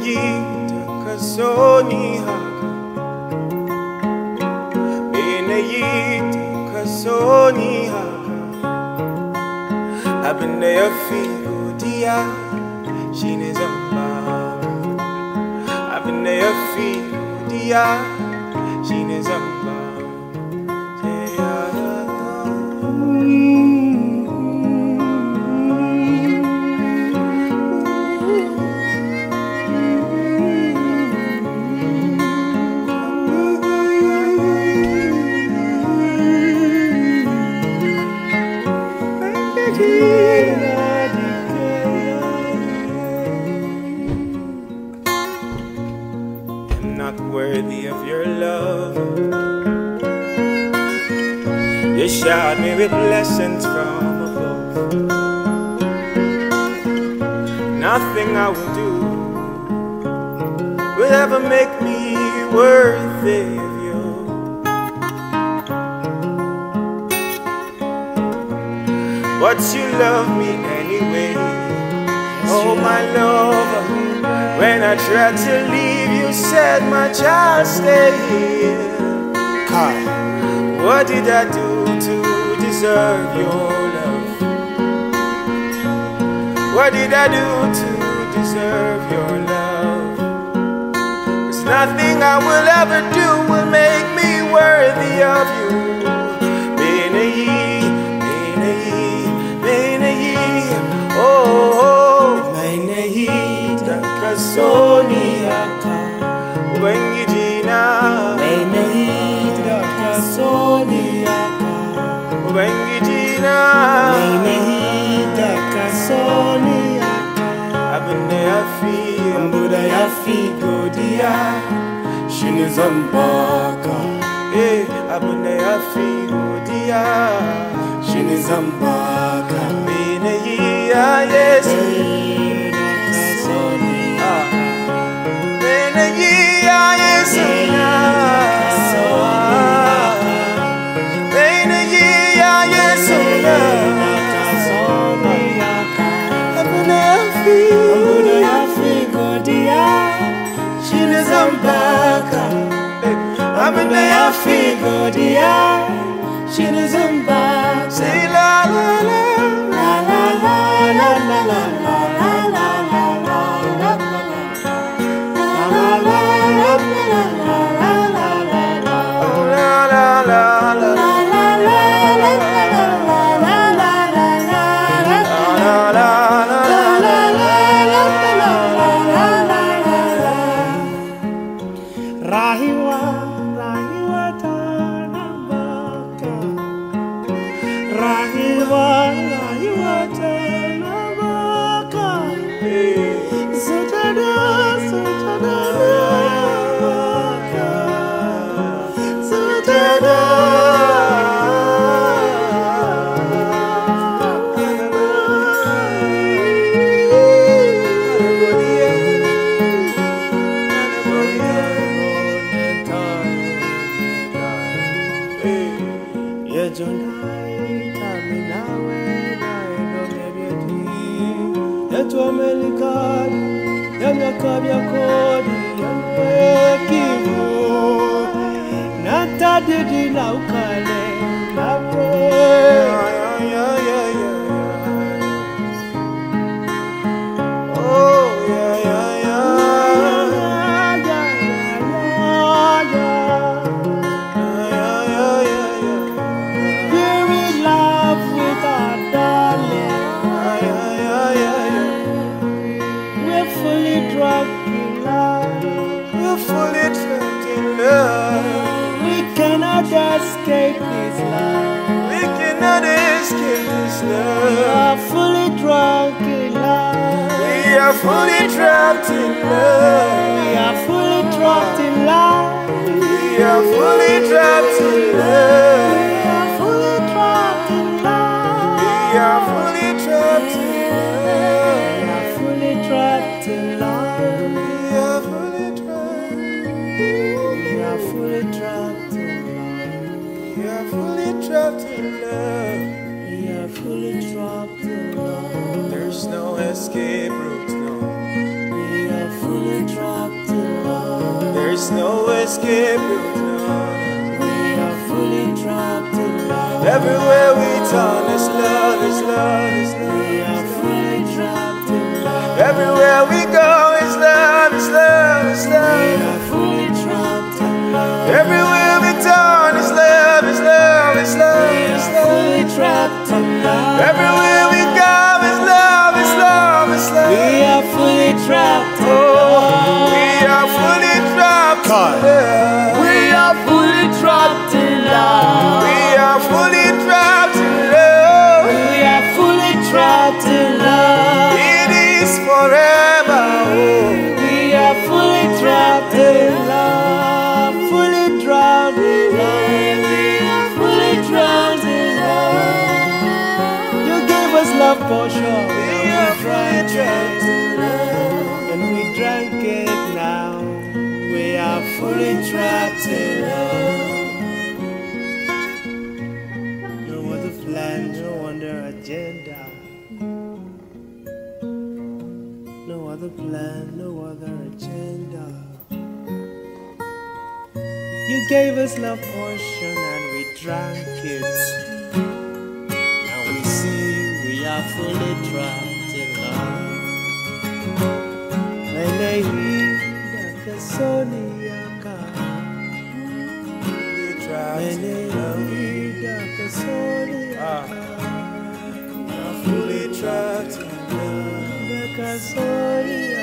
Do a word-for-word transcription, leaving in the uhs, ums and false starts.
Benayita kasoni haka, Benayita kasoni haka, Abinaya figo dia, shine zamba. Abinaya figo dia, shine zamba. I'm not worthy of your love. You showered me with blessings from above. Nothing I will do will ever make me worthy of you. But you love me anyway. Oh my lover, when I tried to leave, you said, my child, stay here. What did I do to deserve your love? What did I do to deserve your love? There's nothing I will ever do will make me worthy of you. Benayi, Benayi, Benayi, oh, oh. Benayita kasoni haka, Ubangijina. Benayita kasoni haka, Ubangijina. Benayita kasoni haka, Abinaya figo, Abinaya figo dia, shine zambaka. eh, Abinaya figo dia, Shine zambaka. Benayia Yesu, ah, Benayia Yesu, Benayia Yesu, Abinaya figo, Shine zambaka. Abinaya figo dia, shine zambaka. say la la la, La la la la la la la la la la la oh la la la la, la la la la. Rahiwa, Rahiwa Tanabaka. Rahiwa, Rahiwa Tanabaka. Sutada, Sutada, Sutada. Natadidi na ukale na Oh yeah yeah yeah. We're in love with our darling. We're fully drunk in love. We're fully trapped in love. We cannot escape this love. We cannot escape this We love. are fully drunk in love. We are fully trapped in love. We are fully trapped in love. We are fully trapped in love. We are fully trapped in love. We are fully trapped in love. We are fully trapped in love. We are fully trapped. We are fully trapped in love. We are fully trapped in love. We are fully trapped in love. There's no escape route, no. We are fully trapped. There's no escape route, no. We are fully trapped in love. Everywhere we turn, it's love, it's love, it's love. We are fully trapped in love. Everywhere we go, it's love, it's love, it's We love. are fully trapped in love. Everywhere we turn, it's love, it's love, it's love, We it's are love. fully trapped in love. Everywhere we go, it's love, it's love, it's love. We are fully trapped in Oh, love. we are fully trapped in love. We are fully trapped in love. We are fully trapped in love. We are fully trapped in love. It is forever. Oh. We are fully trapped in love. Fully drowned in love. We are fully drowned in love. You gave us love potion. We are fully trapped in love. And we drank it now. We are fully trapped in love. No other plan, no other agenda. No other plan, no other agenda. You gave us love potion and we drank it. Now we see we are fully trapped in love. Menehida kasoniaka. Fully trapped in love. Menehida kasoniaka. We are fully trapped in love. Kasonia.